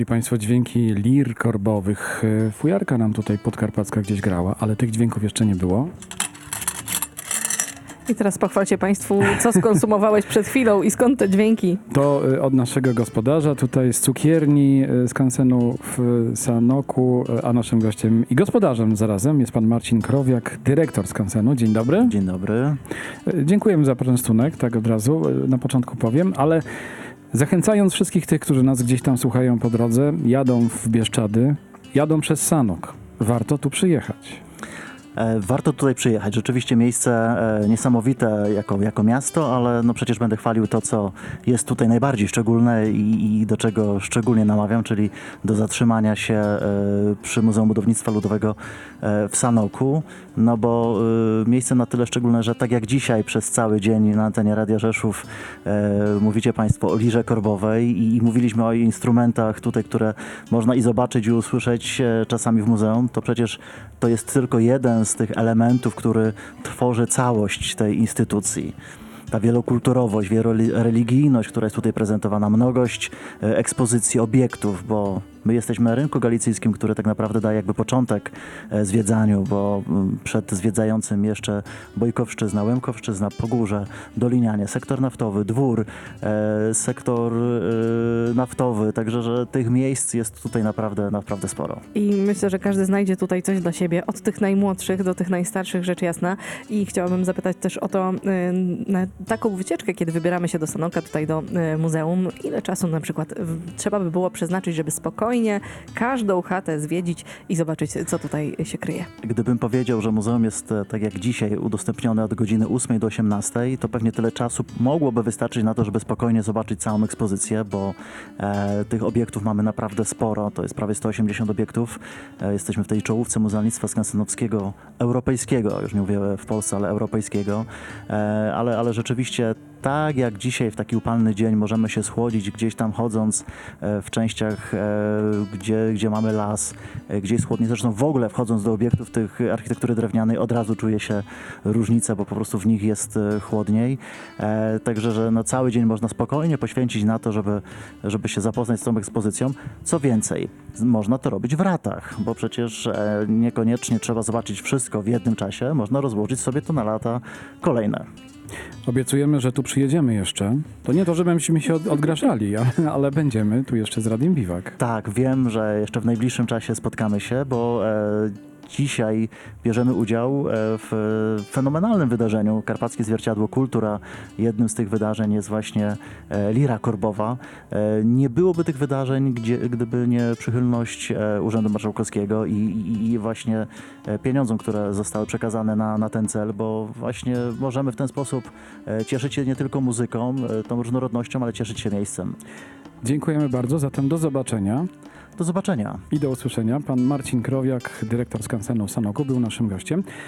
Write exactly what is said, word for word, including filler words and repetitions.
I Państwo, dźwięki lir korbowych. Fujarka nam tutaj podkarpacka gdzieś grała, ale tych dźwięków jeszcze nie było. I teraz pochwalcie Państwu, co skonsumowałeś przed chwilą i skąd te dźwięki? To y, od naszego gospodarza, tutaj z cukierni, y, z kansenu w Sanoku, y, a naszym gościem i gospodarzem zarazem jest pan Marcin Krowiak, dyrektor z kansenu. Dzień dobry. Dzień dobry. Y, dziękujemy za poczęstunek, tak od razu y, na początku powiem, ale zachęcając wszystkich tych, którzy nas gdzieś tam słuchają po drodze, jadą w Bieszczady, jadą przez Sanok. Warto tu przyjechać. E, Warto tutaj przyjechać. Rzeczywiście miejsce e, niesamowite jako, jako miasto, ale no przecież będę chwalił to, co jest tutaj najbardziej szczególne i, i do czego szczególnie namawiam, czyli do zatrzymania się e, przy Muzeum Budownictwa Ludowego e, w Sanoku. No bo e, miejsce na tyle szczególne, że tak jak dzisiaj przez cały dzień na antenie Radia Rzeszów e, mówicie Państwo o lirze korbowej i, i mówiliśmy o instrumentach tutaj, które można i zobaczyć i usłyszeć e, czasami w muzeum, to przecież to jest tylko jeden z tych elementów, który tworzy całość tej instytucji. Ta wielokulturowość, wieloreligijność, która jest tutaj prezentowana, mnogość e, ekspozycji obiektów, bo my jesteśmy na rynku galicyjskim, który tak naprawdę daje jakby początek e, zwiedzaniu, bo m, przed zwiedzającym jeszcze Bojkowszczyzna, Łemkowszczyzna, Pogórze, Dolinianie, sektor naftowy, Dwór, e, sektor e, naftowy, także że tych miejsc jest tutaj naprawdę, naprawdę sporo. I myślę, że każdy znajdzie tutaj coś dla siebie, od tych najmłodszych do tych najstarszych, rzecz jasna. I chciałabym zapytać też o to, y, na taką wycieczkę, kiedy wybieramy się do Sanoka, tutaj do y, muzeum, ile czasu na przykład w, trzeba by było przeznaczyć, żeby spokojnie każdą chatę zwiedzić i zobaczyć, co tutaj się kryje. Gdybym powiedział, że muzeum jest e, tak jak dzisiaj udostępnione od godziny ósmej do osiemnastej, to pewnie tyle czasu mogłoby wystarczyć na to, żeby spokojnie zobaczyć całą ekspozycję, bo e, tych obiektów mamy naprawdę sporo. To jest prawie sto osiemdziesiąt obiektów. E, jesteśmy w tej czołówce muzealnictwa skansenowskiego, europejskiego, już nie mówię w Polsce, ale europejskiego. E, ale, ale rzeczywiście tak jak dzisiaj w taki upalny dzień możemy się schłodzić gdzieś tam chodząc e, w częściach, e, gdzie, gdzie mamy las, e, gdzie jest chłodniej. Zresztą w ogóle wchodząc do obiektów tych architektury drewnianej od razu czuje się różnica, bo po prostu w nich jest e, chłodniej. E, także, że na cały dzień można spokojnie poświęcić na to, żeby, żeby się zapoznać z tą ekspozycją. Co więcej, z- można to robić w ratach, bo przecież e, niekoniecznie trzeba zobaczyć wszystko w jednym czasie. Można rozłożyć sobie to na lata kolejne. Obiecujemy, że tu przyjedziemy jeszcze. To nie to, żebyśmy się od, odgrażali, ale, ale będziemy tu jeszcze z Radiem Biwak. Tak, wiem, że jeszcze w najbliższym czasie spotkamy się, bo e, dzisiaj bierzemy udział e, w fenomenalnym wydarzeniu Karpackie Zwierciadło Kultura. Jednym z tych wydarzeń jest właśnie e, lira korbowa. E, nie byłoby tych wydarzeń, gdzie, gdyby nie przychylność e, Urzędu Marszałkowskiego i, i, i właśnie e, pieniądzom, które zostały przekazane na, na ten cel, bo właśnie możemy w ten sposób e, cieszyć się nie tylko muzyką, e, tą różnorodnością, ale cieszyć się miejscem. Dziękujemy bardzo, zatem do zobaczenia Do zobaczenia. i do usłyszenia. Pan Marcin Krowiak, dyrektor skansenu w Sanoku, był naszym gościem.